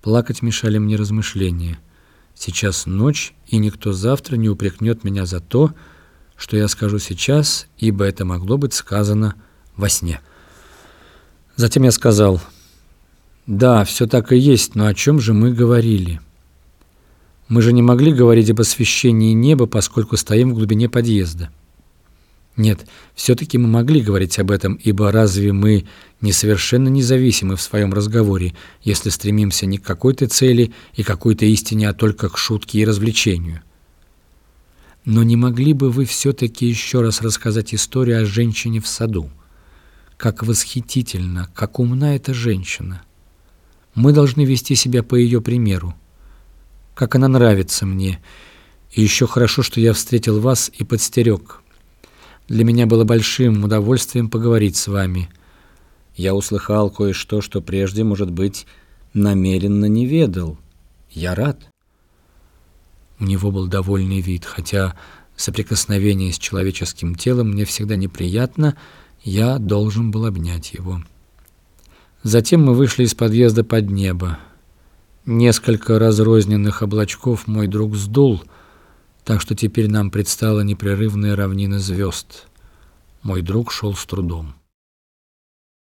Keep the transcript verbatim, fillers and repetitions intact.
Плакать мешали мне размышления. Сейчас ночь, и никто завтра не упрекнет меня за то, что я скажу сейчас, ибо это могло быть сказано во сне. Затем я сказал: «Да, все так и есть, но о чем же мы говорили? Мы же не могли говорить об освещении неба, поскольку стоим в глубине подъезда». Нет, все-таки мы могли говорить об этом, ибо разве мы не совершенно независимы в своем разговоре, если стремимся не к какой-то цели и какой-то истине, а только к шутке и развлечению? Но не могли бы вы все-таки еще раз рассказать историю о женщине в саду? Как восхитительно, как умна эта женщина! Мы должны вести себя по ее примеру. Как она нравится мне, и еще хорошо, что я встретил вас и подстерег. Для меня было большим удовольствием поговорить с вами. Я услыхал кое-что, что прежде, может быть, намеренно не ведал. Я рад». У него был довольный вид, хотя соприкосновение с человеческим телом мне всегда неприятно, я должен был обнять его. Затем мы вышли из подъезда под небо. Несколько разрозненных облачков мой друг сдул, так что теперь нам предстала непрерывная равнина звезд. Мой друг шел с трудом.